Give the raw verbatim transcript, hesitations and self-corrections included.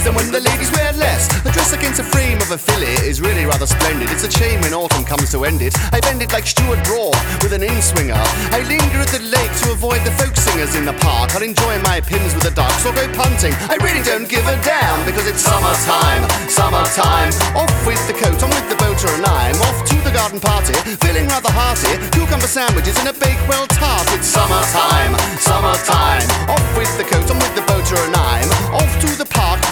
and when the ladies wear less. A dress against a frame of a filly is really rather splendid. It's a shame when autumn comes to end it. I bend it like Stuart Broad with an in-swinger. I linger at the lake to avoid the folk singers in the park. I'll enjoy my pins with the ducks or go punting. I really don't give a damn because it's summertime, summertime. Off with the coat, on with the boater and I'm off to the garden party, feeling rather hearty. Cucumber sandwiches and a Bakewell tart. It's summertime, summertime. Off with the coat, on with the boater and I'm off to the park.